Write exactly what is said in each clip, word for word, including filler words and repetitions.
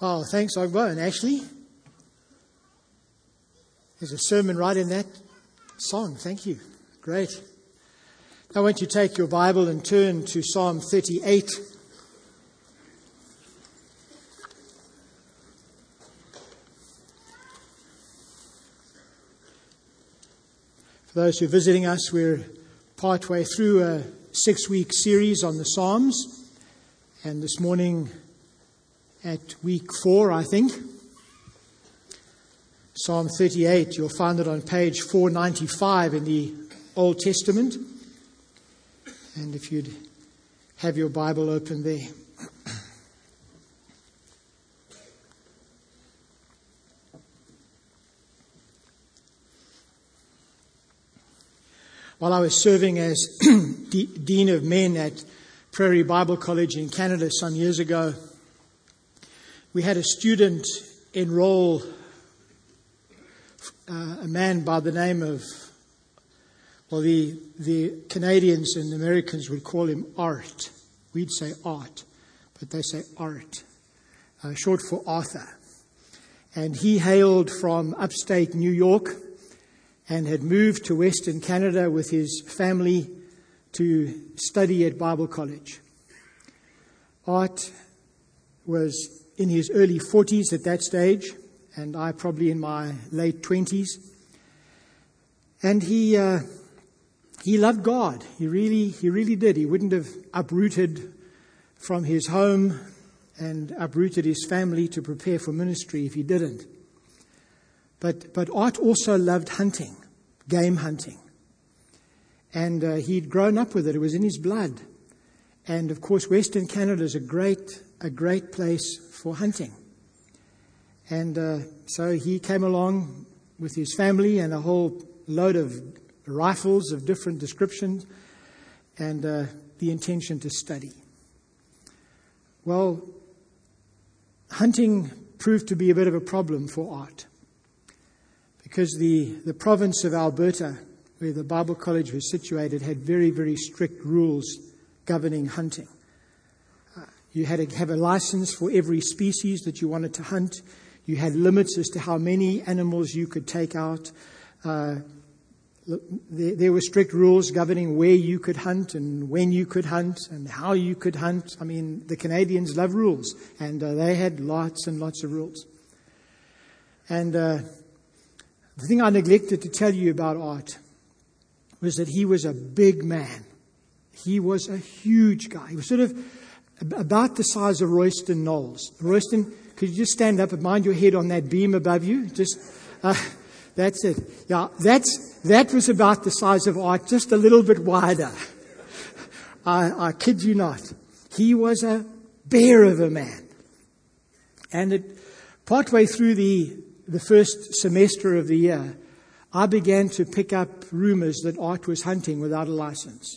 Oh, thanks, Ogbo and Ashley. There's a sermon right in that song. Thank you. Great. Now, won't you take your Bible and turn to Psalm thirty-eight. For those who are visiting us, we're partway through a six-week series on the Psalms. And this morning, at week four, I think, Psalm thirty-eight, you'll find it on page four ninety-five in the Old Testament. And if you'd have your Bible open there. While I was serving as Dean of Men at Prairie Bible College in Canada some years ago, we had a student enroll uh, a man by the name of, well, the the Canadians and Americans would call him Art. We'd say Art, but they say Art, uh, short for Arthur. And he hailed from upstate New York and had moved to Western Canada with his family to study at Bible College. Art was in his early forties at that stage, and I probably in my late twenties. And he uh, he loved God. He really he really did. He wouldn't have uprooted from his home and uprooted his family to prepare for ministry if he didn't. But but Art also loved hunting, game hunting. And uh, he'd grown up with it. It was in his blood. And of course, Western Canada is a great a great place for hunting. And uh, so he came along with his family and a whole load of rifles of different descriptions and uh, the intention to study. Well, hunting proved to be a bit of a problem for Art because the, the province of Alberta, where the Bible College was situated, had very, very strict rules governing hunting. Uh, you had to have a license for every species that you wanted to hunt. You had limits as to how many animals you could take out. Uh, there, there were strict rules governing where you could hunt and when you could hunt and how you could hunt. I mean, the Canadians love rules, and uh, they had lots and lots of rules. And uh, the thing I neglected to tell you about Art was that he was a big man. He was a huge guy. He was sort of about the size of Royston Knowles. Royston, could you just stand up and mind your head on that beam above you? Just, uh, that's it. Yeah, that's, that was about the size of Art, just a little bit wider. I, I kid you not. He was a bear of a man. And it, partway through the, the first semester of the year, I began to pick up rumors that Art was hunting without a license.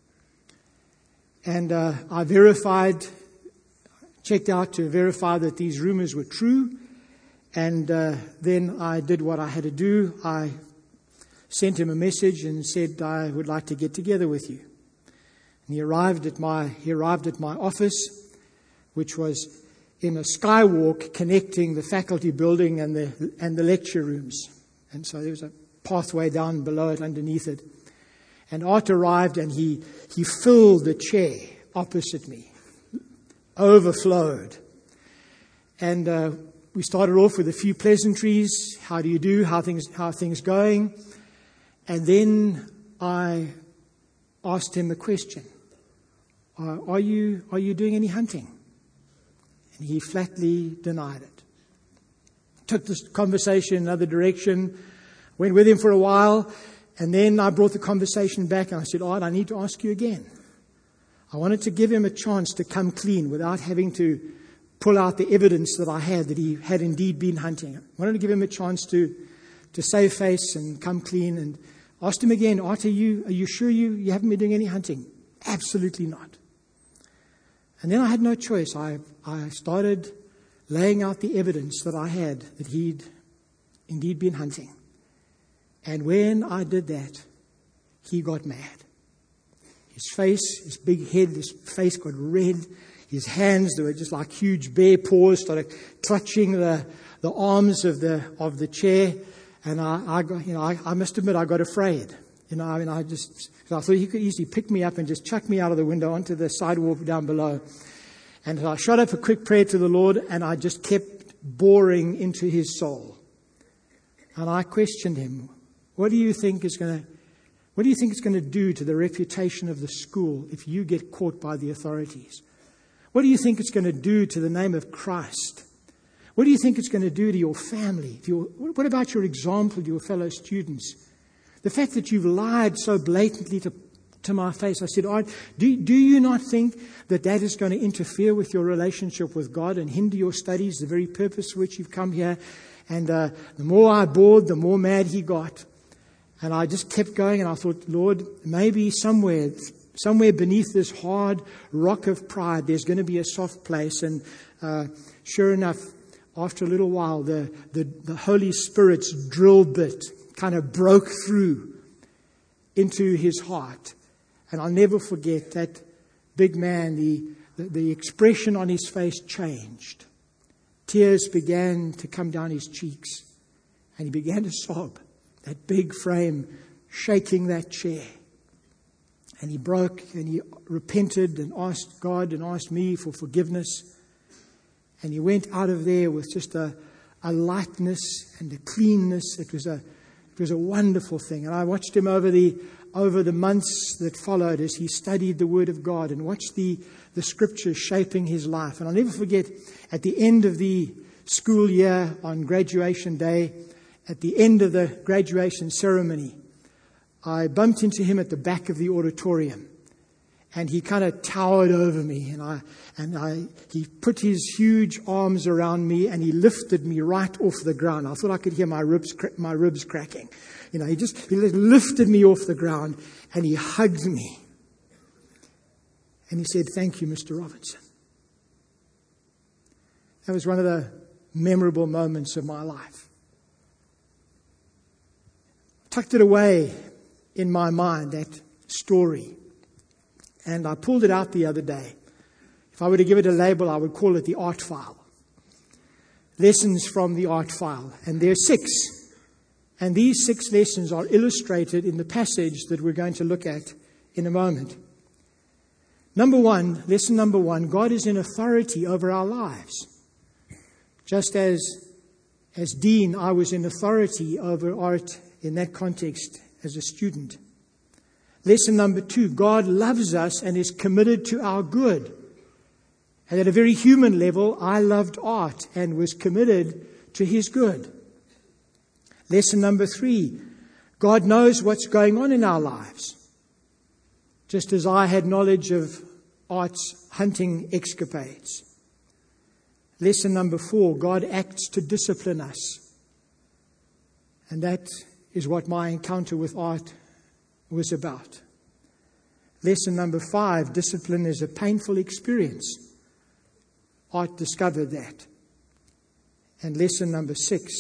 And uh, I verified, checked out to verify that these rumors were true. And uh, then I did what I had to do. I sent him a message and said, I would like to get together with you. And he arrived at my, he arrived at my office, which was in a skywalk connecting the faculty building and the, and the lecture rooms. And so there was a pathway down below it, underneath it. And Art arrived and he, he filled the chair opposite me, overflowed. And uh, we started off with a few pleasantries. How do you do? How things how are things going? And then I asked him a question. Uh, are you are you doing any hunting? And he flatly denied it. Took this conversation in another direction. Went with him for a while. And then I brought the conversation back and I said, Art, I need to ask you again. I wanted to give him a chance to come clean without having to pull out the evidence that I had that he had indeed been hunting. I wanted to give him a chance to, to save face and come clean, and asked him again, Art, are you, are you sure you, you haven't been doing any hunting? Absolutely not. And then I had no choice. I, I started laying out the evidence that I had that he'd indeed been hunting. And when I did that, he got mad. His face, his big head, his face got red. his hands, they were just like huge bear paws, started clutching the, the arms of the of the chair. And I, I got, you know, I, I must admit, I got afraid. You know, I mean, I just, I thought he could easily pick me up and just chuck me out of the window onto the sidewalk down below. And I shot up a quick prayer to the Lord, and I just kept boring into his soul. And I questioned him. What do you think is going to, what do you think it's going to do to the reputation of the school if you get caught by the authorities? What do you think it's going to do to the name of Christ? What do you think it's going to do to your family? To your, what about your example to your fellow students? The fact that you've lied so blatantly to, to my face. I said, Art, do, do you not think that that is going to interfere with your relationship with God and hinder your studies, the very purpose for which you've come here? And uh, the more I bored, the more mad he got. And I just kept going, and I thought, Lord, maybe somewhere, somewhere beneath this hard rock of pride, there's going to be a soft place. And uh, sure enough, after a little while, the, the, the Holy Spirit's drill bit kind of broke through into his heart. And I'll never forget that big man, the, the, the expression on his face changed. Tears began to come down his cheeks, and he began to sob, that big frame shaking that chair. And he broke and he repented and asked God and asked me for forgiveness. And he went out of there with just a, a lightness and a cleanness. It was a, it was a wonderful thing. And I watched him over the over the months that followed as he studied the Word of God and watched the, the Scriptures shaping his life. And I'll never forget, at the end of the school year on graduation day, at the end of the graduation ceremony, I bumped into him at the back of the auditorium. And he kind of towered over me, and I and I he put his huge arms around me, and he lifted me right off the ground. I thought I could hear my ribs my ribs cracking. You know, he just he lifted me off the ground, and he hugged me, and he said, "Thank you, Mister Robinson." That was one of the memorable moments of my life. Tucked it away in my mind, that story. And I pulled it out the other day. If I were to give it a label, I would call it the art file. Lessons from the art file. And there are six. And these six lessons are illustrated in the passage that we're going to look at in a moment. Number one, lesson number one, God is in authority over our lives. Just as, as dean, I was in authority over art in that context as a student. Lesson number two, God loves us and is committed to our good. And at a very human level, I loved art and was committed to his good. Lesson number three, God knows what's going on in our lives. Just as I had knowledge of art's hunting escapades. Lesson number four, God acts to discipline us. And that is what my encounter with art was about. Lesson number five, discipline is a painful experience. Art discovered that. And lesson number six,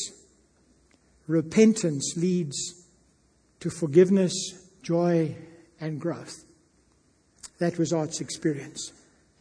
repentance leads to forgiveness, joy, and growth. That was Art's experience.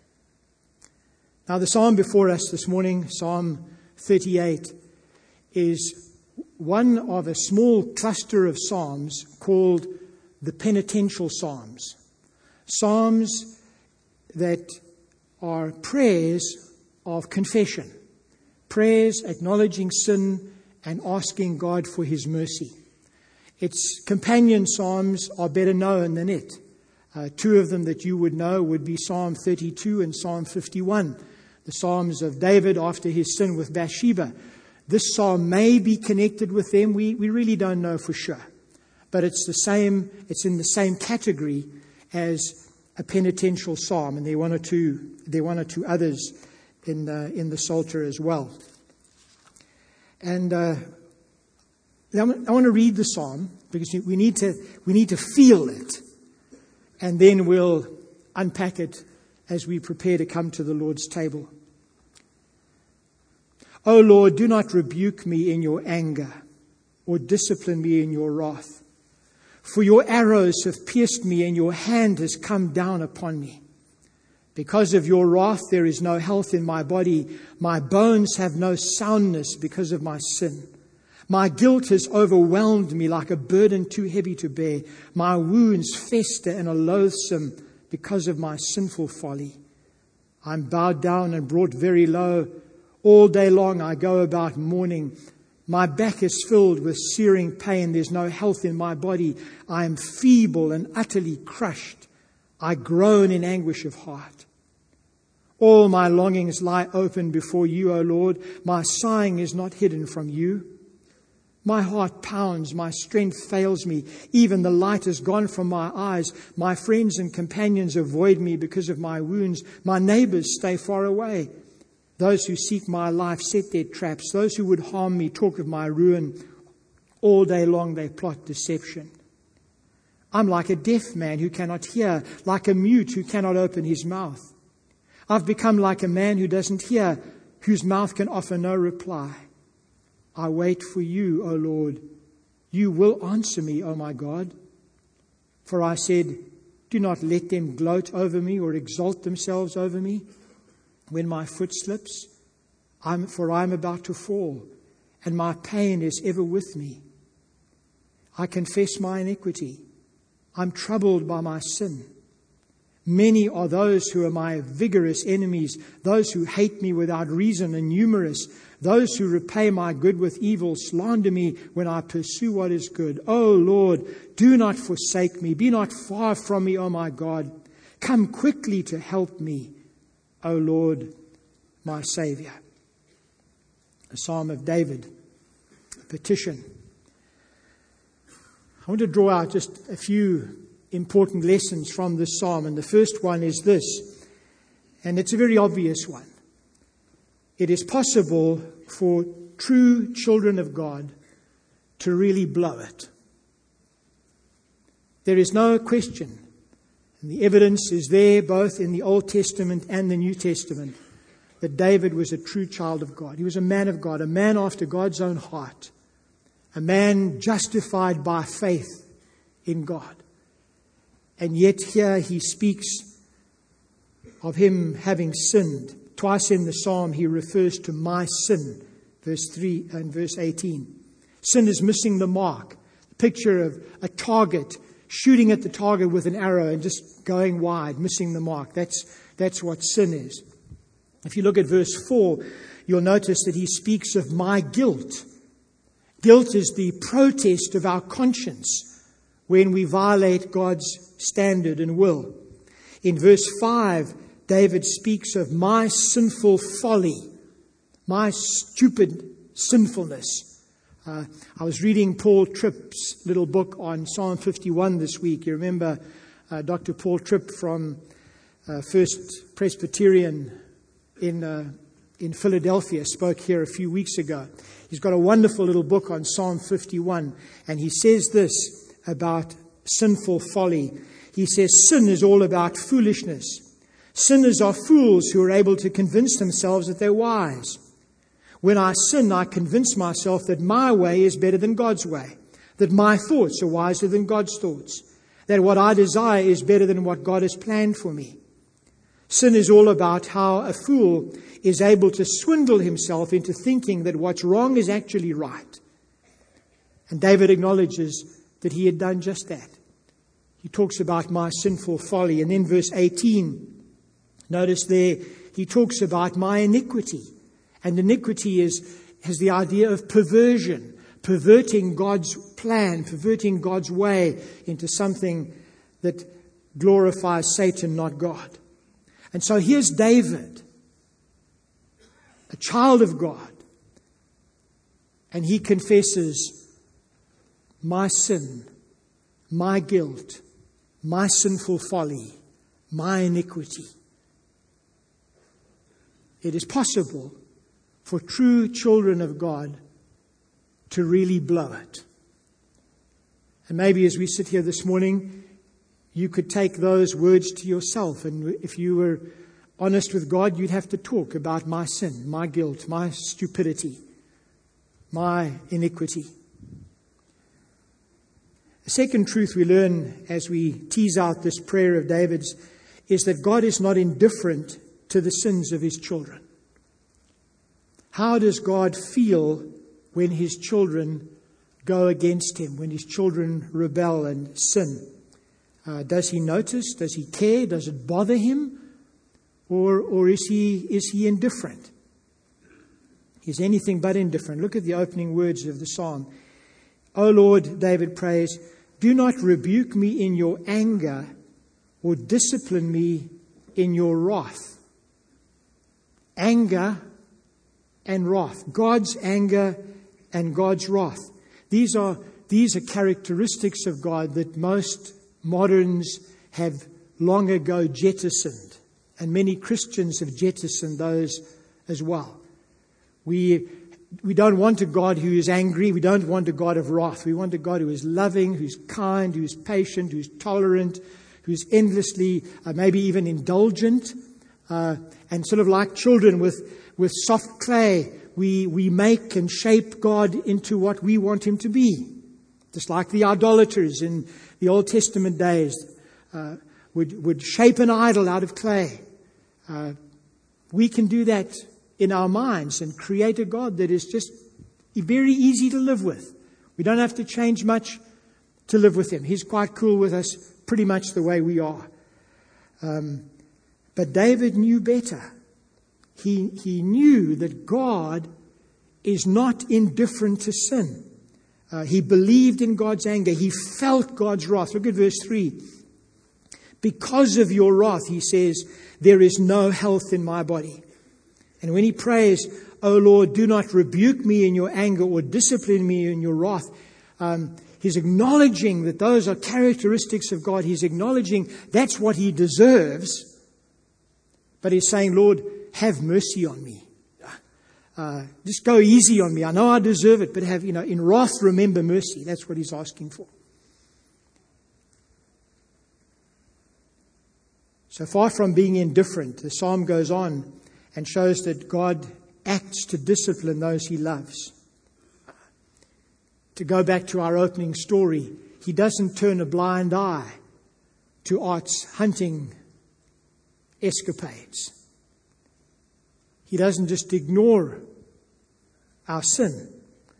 Now the psalm before us this morning, Psalm thirty-eight, is one of a small cluster of psalms called the penitential psalms. Psalms that are prayers of confession. Prayers acknowledging sin and asking God for his mercy. Its companion psalms are better known than it. Uh, two of them that you would know would be Psalm thirty-two and Psalm fifty-one. The Psalms of David after his sin with Bathsheba. This psalm may be connected with them. We, we really don't know for sure. But it's the same, it's in the same category as a penitential psalm. And there are one or two, there are one or two others in the, in the Psalter as well. And uh, I want to read the psalm because we need to, we need to feel it. And then we'll unpack it as we prepare to come to the Lord's table. O Lord, do not rebuke me in your anger or discipline me in your wrath. For your arrows have pierced me and your hand has come down upon me. Because of your wrath, there is no health in my body. My bones have no soundness because of my sin. My guilt has overwhelmed me like a burden too heavy to bear. My wounds fester and are loathsome because of my sinful folly. I'm bowed down and brought very low. All day long I go about mourning. My back is filled with searing pain. There's no health in my body. I am feeble and utterly crushed. I groan in anguish of heart. All my longings lie open before you, O Lord. My sighing is not hidden from you. My heart pounds, my strength fails me. Even the light is gone from my eyes. My friends and companions avoid me because of my wounds. My neighbors stay far away. Those who seek my life set their traps. Those who would harm me talk of my ruin. All day long they plot deception. I'm like a deaf man who cannot hear, like a mute who cannot open his mouth. I've become like a man who doesn't hear, whose mouth can offer no reply. I wait for you, O Lord. You will answer me, O my God. For I said, do not let them gloat over me or exalt themselves over me. When my foot slips, I'm, for I am about to fall, and my pain is ever with me. I confess my iniquity. I'm troubled by my sin. Many are those who are my vigorous enemies, those who hate me without reason and numerous, those who repay my good with evil, slander me when I pursue what is good. O Lord, do not forsake me. Be not far from me, O my God. Come quickly to help me, O Lord, my Savior. A Psalm of David, a petition. I want to draw out just a few important lessons from this psalm. And the first one is this, and it's a very obvious one. It is possible for true children of God to really blow it. There is no question. And the evidence is there both in the Old Testament and the New Testament that David was a true child of God. He was a man of God, a man after God's own heart, a man justified by faith in God. And yet here he speaks of him having sinned. Twice in the psalm he refers to my sin, verse three and verse eighteen. Sin is missing the mark. The picture of a target, shooting at the target with an arrow and just going wide, missing the mark. That's, that's what sin is. If you look at verse four, you'll notice that he speaks of my guilt. Guilt is the protest of our conscience when we violate God's standard and will. In verse five, David speaks of my sinful folly, my stupid sinfulness. Uh, I was reading Paul Tripp's little book on Psalm fifty-one this week. You remember uh, Doctor Paul Tripp from uh, First Presbyterian in uh, in Philadelphia spoke here a few weeks ago. He's got a wonderful little book on Psalm fifty-one, and he says this about sinful folly. He says, sin is all about foolishness. Sinners are fools who are able to convince themselves that they're wise. When I sin, I convince myself that my way is better than God's way, that my thoughts are wiser than God's thoughts, that what I desire is better than what God has planned for me. Sin is all about how a fool is able to swindle himself into thinking that what's wrong is actually right. And David acknowledges that he had done just that. He talks about my sinful folly. And then verse eighteen, notice there, he talks about my iniquity. And iniquity is, has the idea of perversion, perverting God's plan, perverting God's way into something that glorifies Satan, not God. And so here's David, a child of God, and he confesses my sin, my guilt, my sinful folly, my iniquity. It is possible for true children of God to really blow it. And maybe as we sit here this morning, you could take those words to yourself. And if you were honest with God, you'd have to talk about my sin, my guilt, my stupidity, my iniquity. The second truth we learn as we tease out this prayer of David's is that God is not indifferent to the sins of his children. How does God feel when his children go against him, when his children rebel and sin? Uh, does he notice? Does he care? Does it bother him? Or, or is he, is he indifferent? He's anything but indifferent. Look at the opening words of the psalm. O Lord, David prays, do not rebuke me in your anger or discipline me in your wrath. Anger and wrath. God's anger and God's wrath. These are, these are characteristics of God that most moderns have long ago jettisoned. And many Christians have jettisoned those as well. We, we don't want a God who is angry. We don't want a God of wrath. We want a God who is loving, who's kind, who's patient, who's tolerant, who's endlessly, uh, maybe even indulgent. Uh, and sort of like children with, with soft clay, we, we make and shape God into what we want him to be. Just like the idolaters in the Old Testament days uh, would, would shape an idol out of clay. Uh, we can do that in our minds and create a God that is just very easy to live with. We don't have to change much to live with him. He's quite cool with us pretty much the way we are. Um, but David knew better. He, he knew that God is not indifferent to sin. Uh, he believed in God's anger. He felt God's wrath. Look at verse three. Because of your wrath, he says, there is no health in my body. And when he prays, O Lord, do not rebuke me in your anger or discipline me in your wrath, um, he's acknowledging that those are characteristics of God. He's acknowledging that's what he deserves. But he's saying, Lord, have mercy on me. Uh, just go easy on me. I know I deserve it, but have, you know, in wrath, remember mercy. That's what he's asking for. So far from being indifferent, the psalm goes on and shows that God acts to discipline those he loves. To go back to our opening story, he doesn't turn a blind eye to Art's hunting escapades. He doesn't just ignore our sin.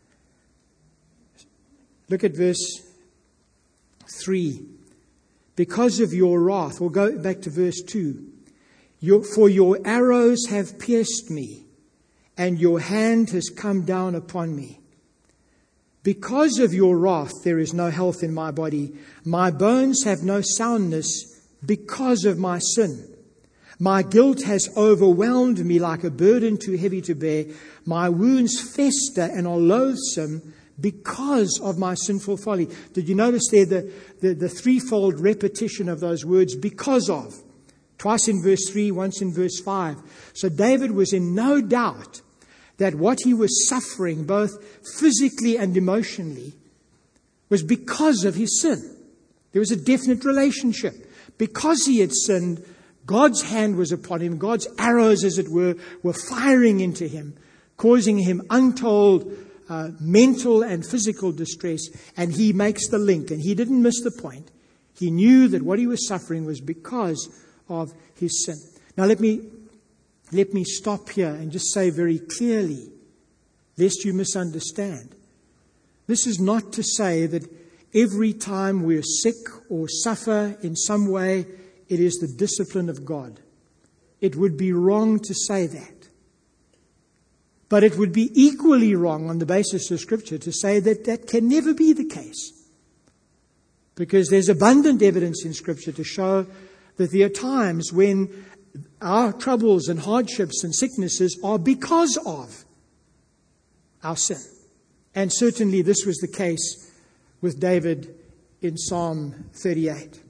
Look at verse three. Because of your wrath, we'll go back to verse two. Your, for your arrows have pierced me, and your hand has come down upon me. Because of your wrath, there is no health in my body. My bones have no soundness because of my sin. My guilt has overwhelmed me like a burden too heavy to bear. My wounds fester and are loathsome because of my sinful folly. Did you notice there the, the, the threefold repetition of those words, because of? Twice in verse three, once in verse five. So David was in no doubt that what he was suffering, both physically and emotionally, was because of his sin. There was a definite relationship. Because he had sinned, God's hand was upon him. God's arrows, as it were, were firing into him, causing him untold uh, mental and physical distress. And he makes the link, and he didn't miss the point. He knew that what he was suffering was because of his sin. Now let me let me stop here and just say very clearly, lest you misunderstand. This is not to say that every time we're sick or suffer in some way, it is the discipline of God. It would be wrong to say that. But it would be equally wrong on the basis of Scripture to say that that can never be the case. Because there's abundant evidence in Scripture to show that there are times when our troubles and hardships and sicknesses are because of our sin. And certainly this was the case with David in Psalm thirty-eight.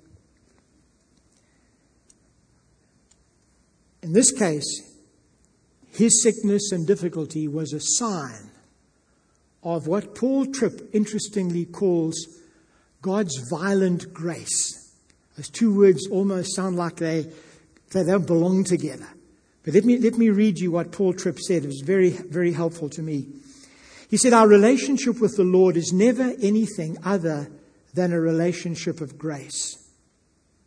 In this case, his sickness and difficulty was a sign of what Paul Tripp interestingly calls God's violent grace. Those two words almost sound like they, they don't belong together. But let me, let me read you what Paul Tripp said. It was very, very helpful to me. He said, our relationship with the Lord is never anything other than a relationship of grace.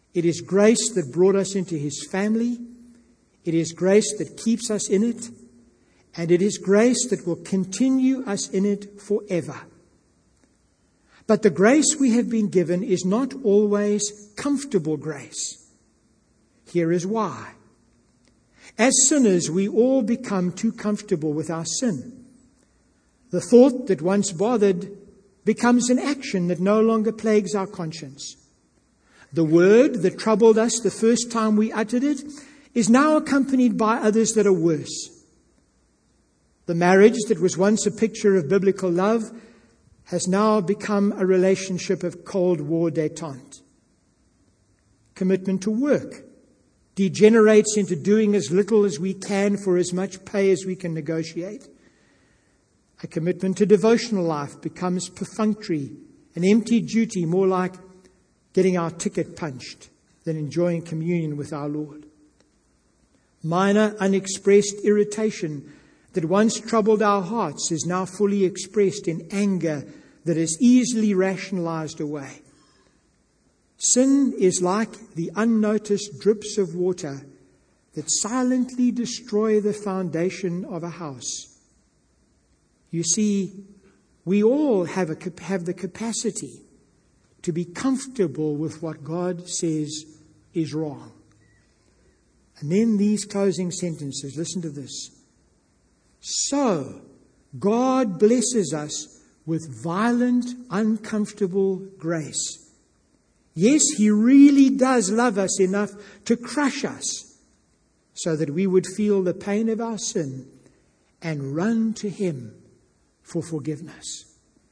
It is grace that brought us into His family. It is grace that keeps us in it. And it is grace that will continue us in it forever. But the grace we have been given is not always comfortable grace. Here is why. As sinners, we all become too comfortable with our sin. The thought that once bothered becomes an action that no longer plagues our conscience. The word that troubled us the first time we uttered it is now accompanied by others that are worse. The marriage that was once a picture of biblical love has now become a relationship of Cold War détente. Commitment to work degenerates into doing as little as we can for as much pay as we can negotiate. A commitment to devotional life becomes perfunctory, an empty duty, more like getting our ticket punched than enjoying communion with our Lord. Minor unexpressed irritation that once troubled our hearts is now fully expressed in anger that is easily rationalized away. Sin is like the unnoticed drips of water that silently destroy the foundation of a house. You see, we all have, a, have the capacity to be comfortable with what God says is wrong. And then these closing sentences, listen to this. So, God blesses us with violent, uncomfortable grace. Yes, He really does love us enough to crush us so that we would feel the pain of our sin and run to Him for forgiveness.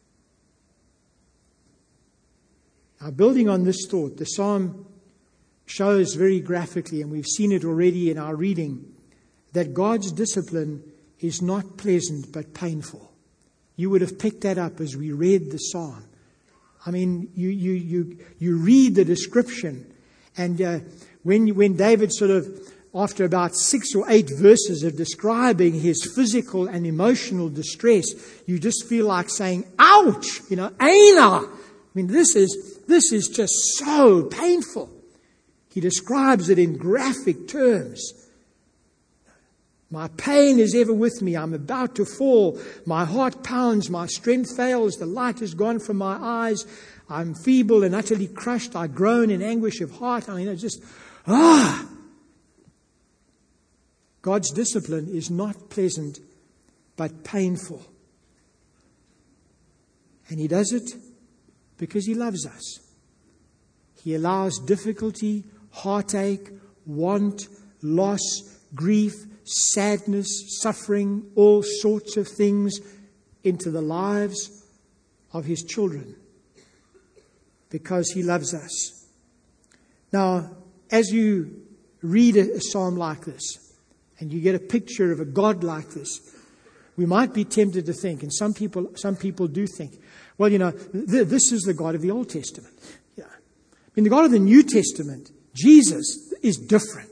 Now, building on this thought, the psalm shows very graphically, and we've seen it already in our reading, that God's discipline is not pleasant but painful. You would have picked that up as we read the psalm. I mean, you you you you read the description, and uh, when when David sort of, after about six or eight verses of describing his physical and emotional distress, you just feel like saying, "Ouch!" You know, "Aina." I mean, this is this is just so painful. He describes it in graphic terms. My pain is ever with me. I'm about to fall. My heart pounds. My strength fails. The light is gone from my eyes. I'm feeble and utterly crushed. I groan in anguish of heart. I mean, it's just, ah. God's discipline is not pleasant, but painful. And He does it because He loves us. He allows difficulty, heartache, want, loss, grief, sadness, suffering, all sorts of things into the lives of His children because He loves us. Now, as you read a, a psalm like this and you get a picture of a God like this, we might be tempted to think, and some people some people do think, well, you know, th- this is the God of the Old Testament. Yeah. I mean, the God of the New Testament, Jesus, is different.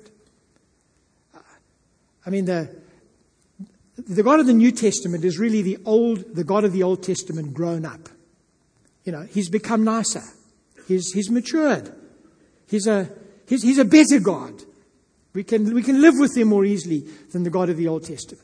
I mean, the the God of the New Testament is really the old, the God of the Old Testament grown up. You know, He's become nicer. He's he's matured. He's a he's he's a better God. We can we can live with Him more easily than the God of the Old Testament.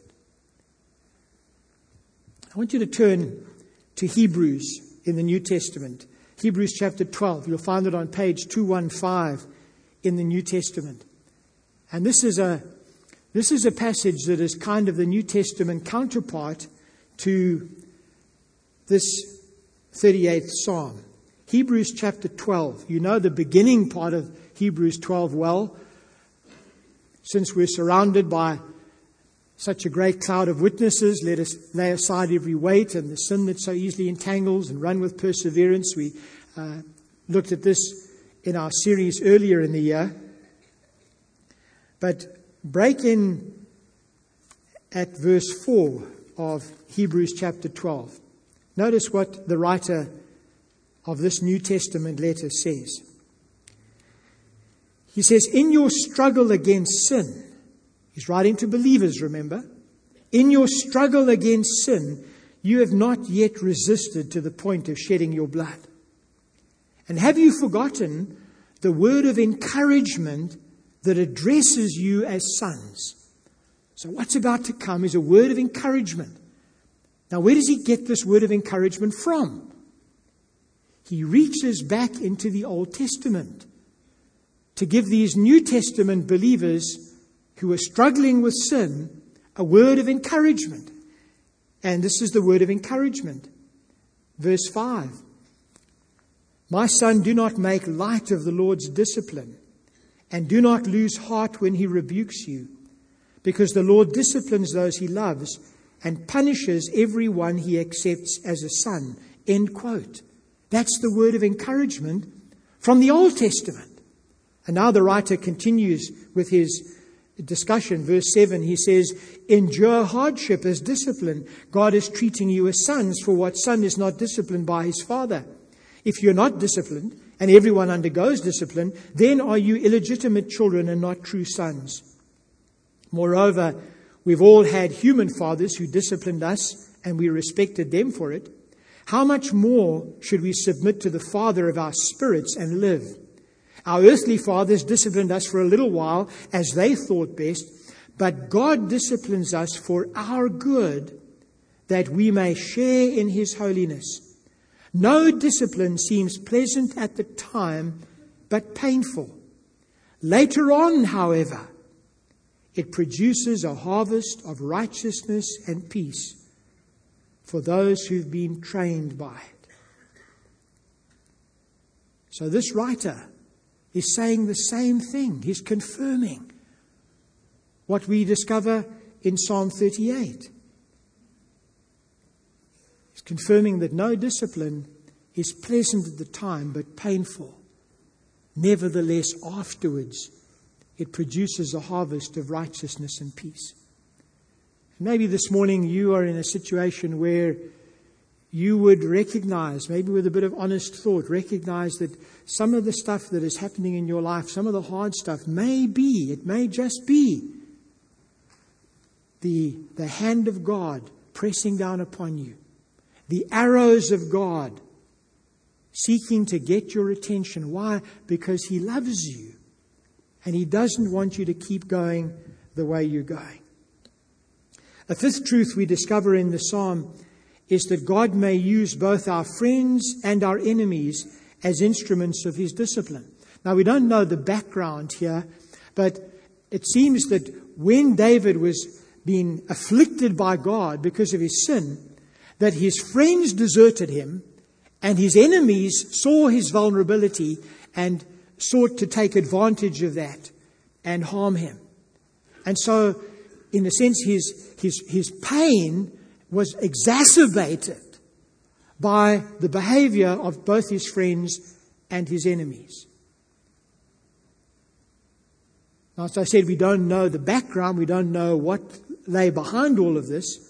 I want you to turn to Hebrews in the New Testament. Hebrews chapter twelve. You'll find it on page two fifteen in the New Testament. And this is a This is a passage that is kind of the New Testament counterpart to this thirty-eighth Psalm. Hebrews chapter twelve. You know the beginning part of Hebrews twelve well. Since we're surrounded by such a great cloud of witnesses, let us lay aside every weight and the sin that so easily entangles and run with perseverance. We uh, looked at this in our series earlier in the year. But break in at verse four of Hebrews chapter twelve. Notice what the writer of this New Testament letter says. He says, in your struggle against sin, he's writing to believers, remember, in your struggle against sin, you have not yet resisted to the point of shedding your blood. And have you forgotten the word of encouragement that addresses you as sons. So what's about to come is a word of encouragement. Now, where does he get this word of encouragement from? He reaches back into the Old Testament to give these New Testament believers who are struggling with sin a word of encouragement. And this is the word of encouragement. Verse five. My son, do not make light of the Lord's discipline, and do not lose heart when he rebukes you, because the Lord disciplines those he loves and punishes everyone he accepts as a son. End quote. That's the word of encouragement from the Old Testament. And now the writer continues with his discussion. Verse seven, he says, endure hardship as discipline. God is treating you as sons, for what son is not disciplined by his father? If you're not disciplined, and everyone undergoes discipline, then are you illegitimate children and not true sons. Moreover, we've all had human fathers who disciplined us, and we respected them for it. How much more should we submit to the Father of our spirits and live? Our earthly fathers disciplined us for a little while as they thought best, but God disciplines us for our good, that we may share in his holiness. No discipline seems pleasant at the time, but painful. Later on, however, it produces a harvest of righteousness and peace for those who've been trained by it. So this writer is saying the same thing. He's confirming what we discover in Psalm thirty-eight. He's confirming that no discipline is pleasant at the time, but painful. Nevertheless, afterwards, it produces a harvest of righteousness and peace. Maybe this morning you are in a situation where you would recognize, maybe with a bit of honest thought, recognize that some of the stuff that is happening in your life, some of the hard stuff, may be, it may just be the, the hand of God pressing down upon you. The arrows of God seeking to get your attention. Why? Because he loves you. And he doesn't want you to keep going the way you're going. A fifth truth we discover in the psalm is that God may use both our friends and our enemies as instruments of his discipline. Now, we don't know the background here, but it seems that when David was being afflicted by God because of his sin, that his friends deserted him and his enemies saw his vulnerability and sought to take advantage of that and harm him. And so, in a sense, his, his, his pain was exacerbated by the behavior of both his friends and his enemies. Now, as I said, we don't know the background. We don't know what lay behind all of this.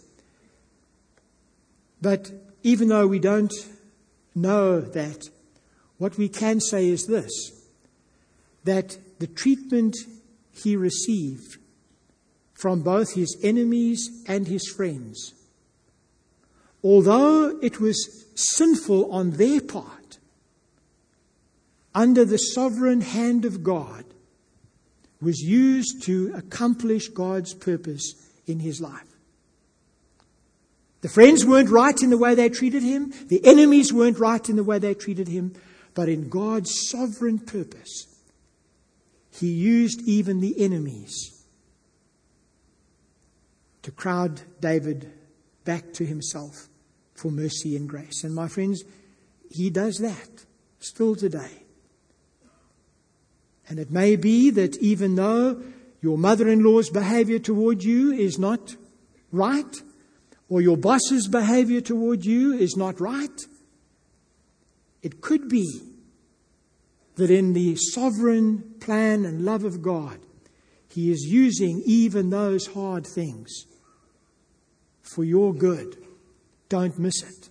But even though we don't know that, what we can say is this, that the treatment he received from both his enemies and his friends, although it was sinful on their part, under the sovereign hand of God, was used to accomplish God's purpose in his life. The friends weren't right in the way they treated him. The enemies weren't right in the way they treated him. But in God's sovereign purpose, he used even the enemies to crowd David back to himself for mercy and grace. And my friends, he does that still today. And it may be that even though your mother-in-law's behavior toward you is not right, or your boss's behavior toward you is not right, it could be that in the sovereign plan and love of God, he is using even those hard things for your good. Don't miss it.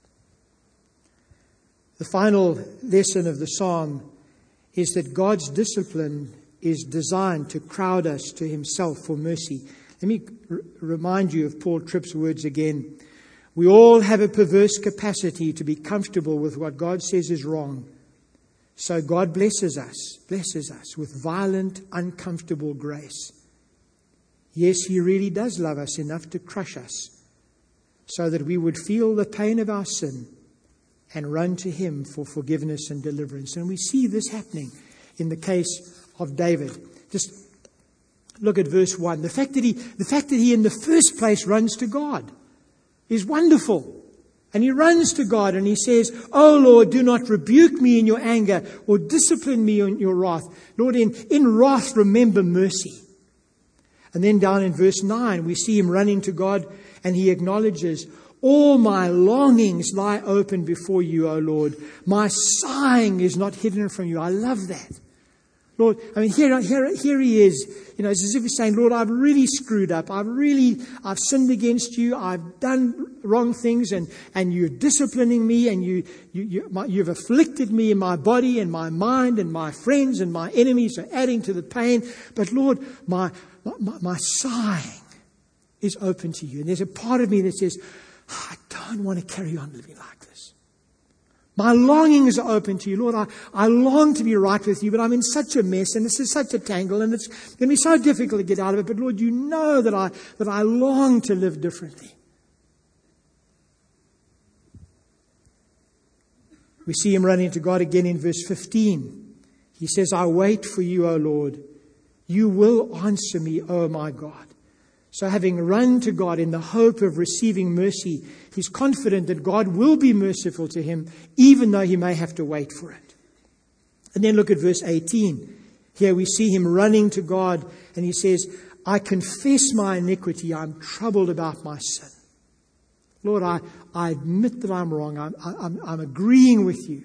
The final lesson of the psalm is that God's discipline is designed to crowd us to himself for mercy. Let me r- remind you of Paul Tripp's words again. We all have a perverse capacity to be comfortable with what God says is wrong. So God blesses us, blesses us with violent, uncomfortable grace. Yes, He really does love us enough to crush us so that we would feel the pain of our sin and run to Him for forgiveness and deliverance. And we see this happening in the case of David. Just look at verse one. The fact that he, the fact that he in the first place runs to God is wonderful. And he runs to God and he says, "Oh Lord, do not rebuke me in your anger or discipline me in your wrath. Lord, in, in wrath remember mercy." And then down in verse nine, we see him running to God and he acknowledges, "All my longings lie open before you, O Lord. My sighing is not hidden from you." I love that. Lord, I mean, here, here, here he is. You know, it's as if he's saying, "Lord, I've really screwed up. I've really, I've sinned against you. I've done wrong things, and, and you're disciplining me, and you, you, you, my, you've afflicted me in my body and my mind, and my friends and my enemies are adding to the pain. But Lord, my, my, my sighing is open to you." And there's a part of me that says, "I don't want to carry on living like this. My longings are open to you. Lord, I, I long to be right with you, but I'm in such a mess and this is such a tangle and it's going to be so difficult to get out of it. But Lord, you know that I, that I long to live differently." We see him running to God again in verse fifteen. He says, "I wait for you, O Lord. You will answer me, O my God." So having run to God in the hope of receiving mercy, he's confident that God will be merciful to him, even though he may have to wait for it. And then look at verse eighteen. Here we see him running to God and he says, "I confess my iniquity. I'm troubled about my sin. Lord, I, I admit that I'm wrong. I'm, I'm, I'm agreeing with you."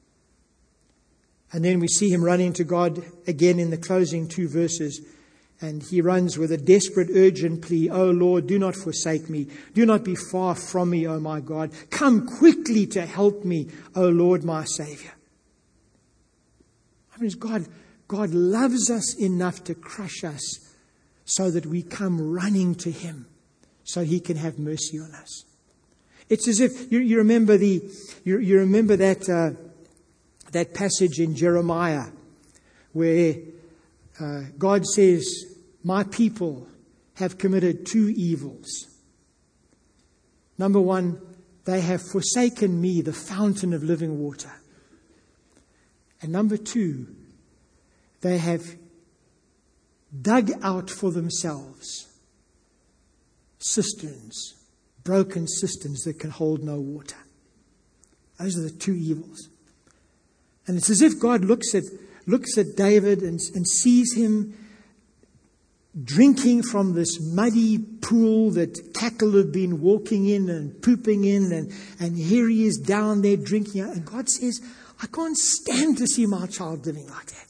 And then we see him running to God again in the closing two verses. And he runs with a desperate, urgent plea, "Oh Lord, do not forsake me. Do not be far from me, oh my God. Come quickly to help me, oh Lord, my Savior." I mean, God, God loves us enough to crush us so that we come running to Him so He can have mercy on us. It's as if you, you remember the you, you remember that uh, that passage in Jeremiah where Uh, God says, "My people have committed two evils. Number one, they have forsaken me, the fountain of living water. And number two, they have dug out for themselves cisterns, broken cisterns that can hold no water." Those are the two evils. And it's as if God looks at looks at David and, and sees him drinking from this muddy pool that cattle have been walking in and pooping in, and, and here he is down there drinking. And God says, "I can't stand to see my child living like that."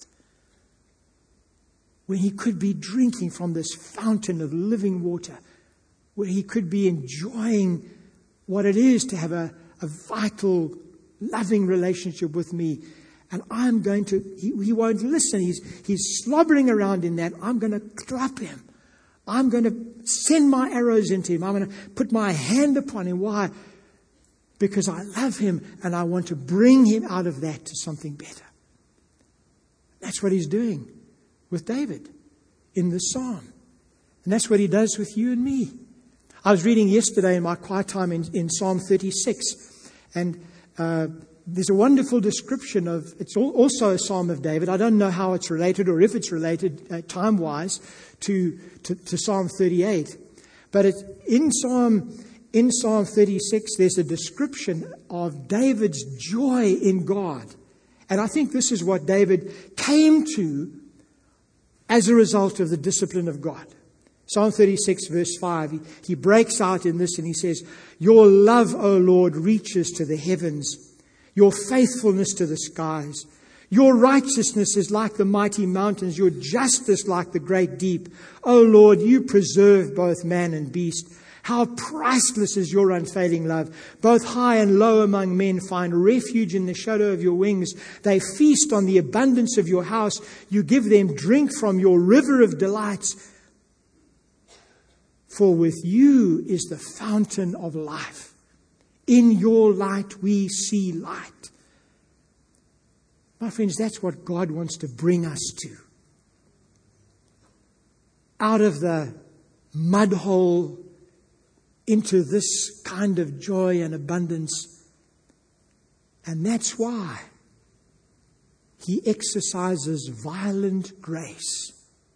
When he could be drinking from this fountain of living water, where he could be enjoying what it is to have a, a vital, loving relationship with me. And I'm going to, he, he won't listen. He's, he's slobbering around in that. I'm going to clap him. I'm going to send my arrows into him. I'm going to put my hand upon him. Why? Because I love him and I want to bring him out of that to something better. That's what he's doing with David in this psalm. And that's what he does with you and me. I was reading yesterday in my quiet time in, in Psalm thirty-six. And uh, there's a wonderful description of, it's also a Psalm of David. I don't know how it's related or if it's related uh, time-wise to, to, to Psalm thirty-eight. But it's in Psalm, in Psalm thirty-six, there's a description of David's joy in God. And I think this is what David came to as a result of the discipline of God. Psalm thirty-six, verse five, he, he breaks out in this and he says, "Your love, O Lord, reaches to the heavens. Your faithfulness to the skies. Your righteousness is like the mighty mountains. Your justice like the great deep. O Lord, you preserve both man and beast. How priceless is your unfailing love. Both high and low among men find refuge in the shadow of your wings. They feast on the abundance of your house. You give them drink from your river of delights. For with you is the fountain of life. In your light we see light." My friends, that's what God wants to bring us to. Out of the mud hole into this kind of joy and abundance. And that's why He exercises violent grace.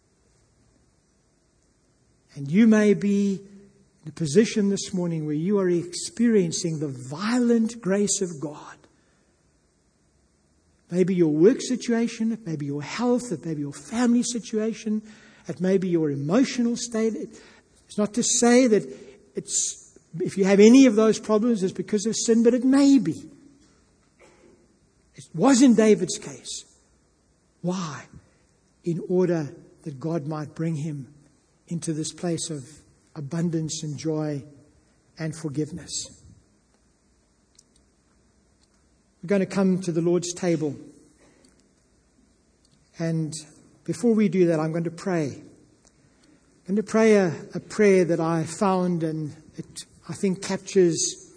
And you may be in a position this morning where you are experiencing the violent grace of God. Maybe your work situation, it may be your health, it may be your family situation, it may be your emotional state. It's not to say that it's if you have any of those problems, it's because of sin, but it may be. It was in David's case. Why? In order that God might bring him into this place of abundance and joy and forgiveness. We're going to come to the Lord's table. And before we do that, I'm going to pray. I'm going to pray a, a prayer that I found, and it, I think, captures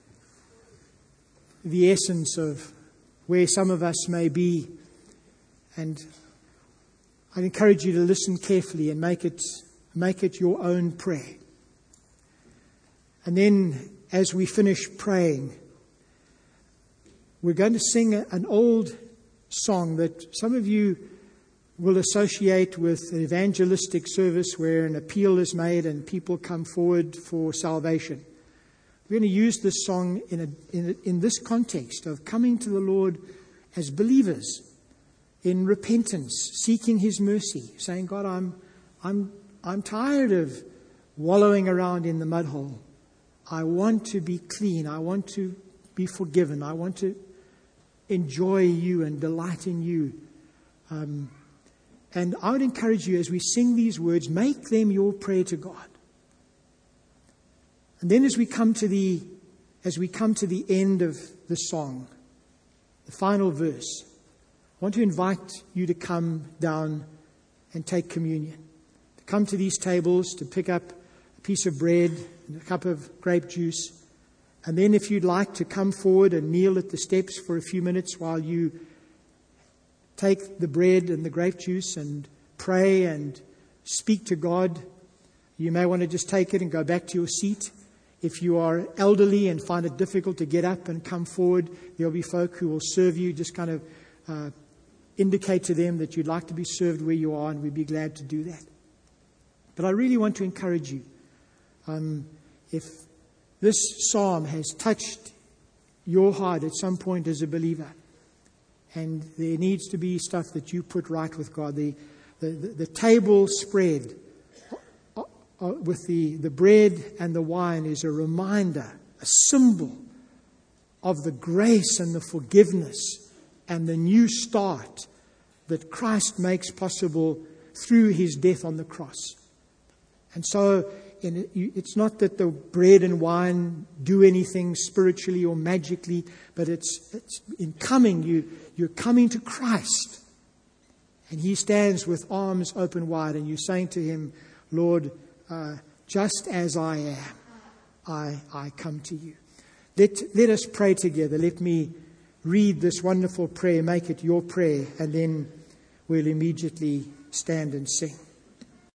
the essence of where some of us may be. And I encourage you to listen carefully and make it make it your own prayer. And then as we finish praying, we're going to sing an old song that some of you will associate with an evangelistic service where an appeal is made and people come forward for salvation. We're going to use this song in, a, in, a, in this context of coming to the Lord as believers in repentance, seeking His mercy, saying, God, I'm, I'm, I'm tired of wallowing around in the mud hole. I want to be clean. I want to be forgiven. I want to enjoy You and delight in You. Um, and I would encourage you, as we sing these words, make them your prayer to God. And then as we come to the, as we come to the end of the song, the final verse, I want to invite you to come down and take communion. To come to these tables, to pick up a piece of bread and a cup of grape juice. And then if you'd like to come forward and kneel at the steps for a few minutes while you take the bread and the grape juice and pray and speak to God. You may want to just take it and go back to your seat. If you are elderly and find it difficult to get up and come forward, there'll be folk who will serve you. Just kind of uh, indicate to them that you'd like to be served where you are, and we'd be glad to do that. But I really want to encourage you. Um, if this psalm has touched your heart at some point as a believer, and there needs to be stuff that you put right with God, the, the, the, the table spread with the, the bread and the wine is a reminder, a symbol of the grace and the forgiveness and the new start that Christ makes possible through His death on the cross. And so in, it's not that the bread and wine do anything spiritually or magically, but it's, it's in coming, you, you're coming to Christ. And He stands with arms open wide, and you're saying to Him, Lord, uh, just as I am, I, I come to You. Let, let us pray together. Let me read this wonderful prayer, make it your prayer, and then we'll immediately stand and sing.